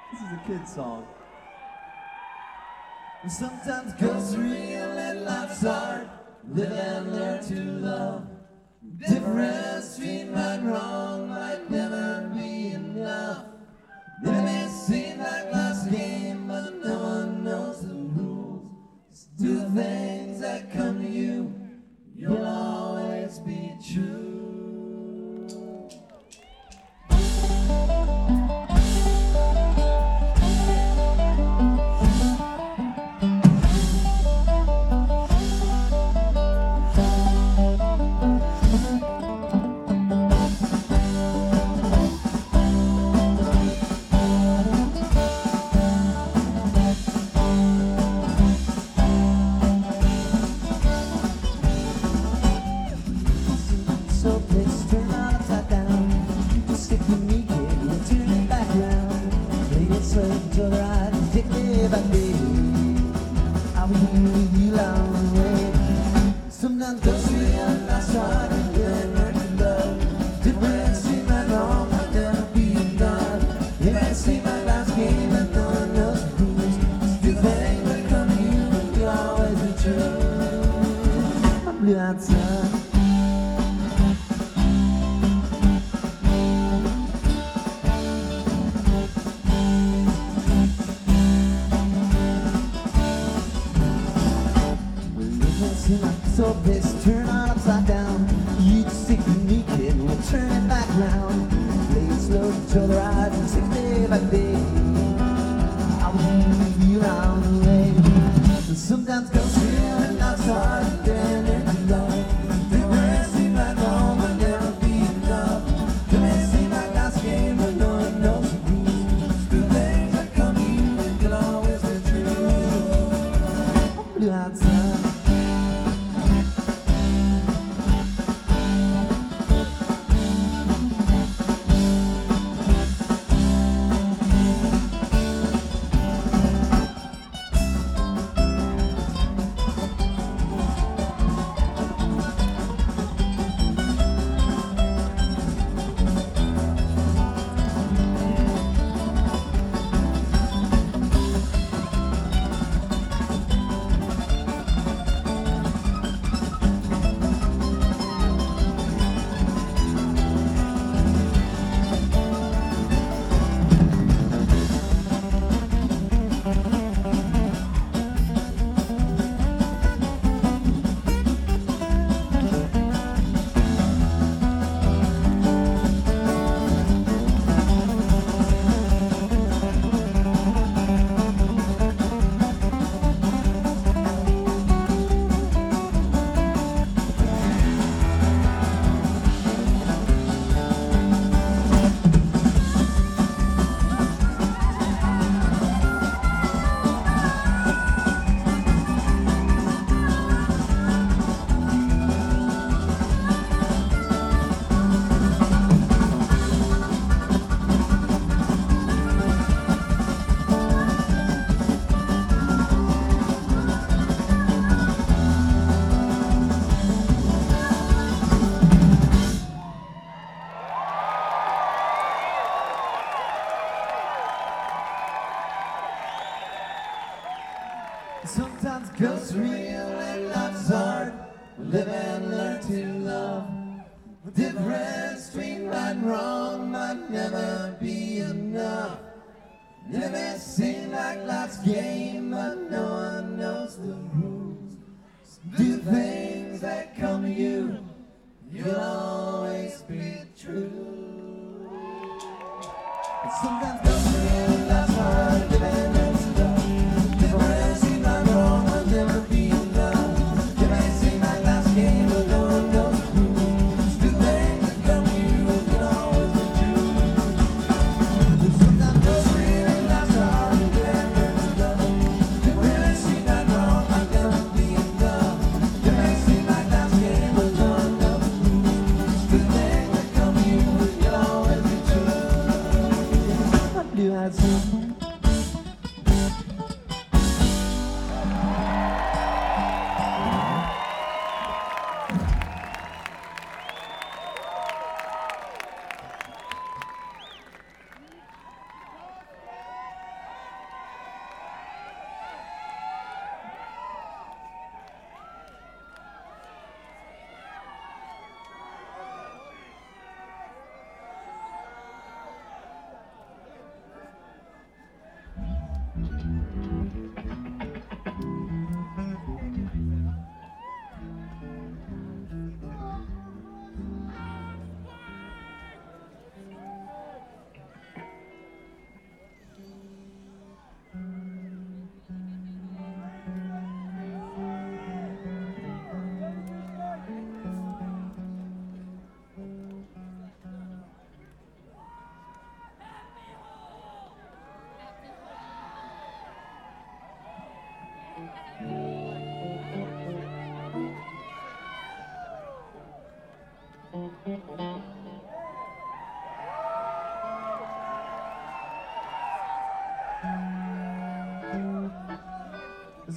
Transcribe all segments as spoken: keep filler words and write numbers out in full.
This is a kid's song. Sometimes goes real and life's hard. Live and learn to love. Difference between right and wrong might never be enough. It may seem like life's game, but no one knows the rules. Just do the things that come to you. You'll always be true. Sometimes goes real and life's hard and good learn to love. Different seem like wrong might never be enough. It might seem like life's game but no one knows the rules. Just do things that come to you and you'll always be true. My blue-eyed son. So this turn on upside down. You just stick with me, kid, and we'll turn it back round. Play it slow to the right and sing day by day. I will leave you around the way. And sometimes goes real and life's hard and then it's love. Different seem like wrong but never be enough. It may seem like life's game but no one knows the rules. Do things that come to you and you'll always be true. Blue-eyed son. Sometimes goes real and life's hard. Live and learn to love. The difference between right and wrong might never be enough. It may seem like life's game, but no one knows the rules. So do things that come to you. You'll always be true. And sometimes goes real and life's hard. Live and learn to love.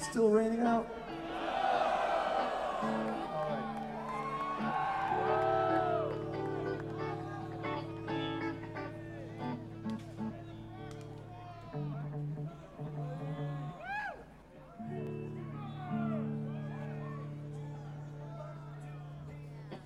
Still raining out.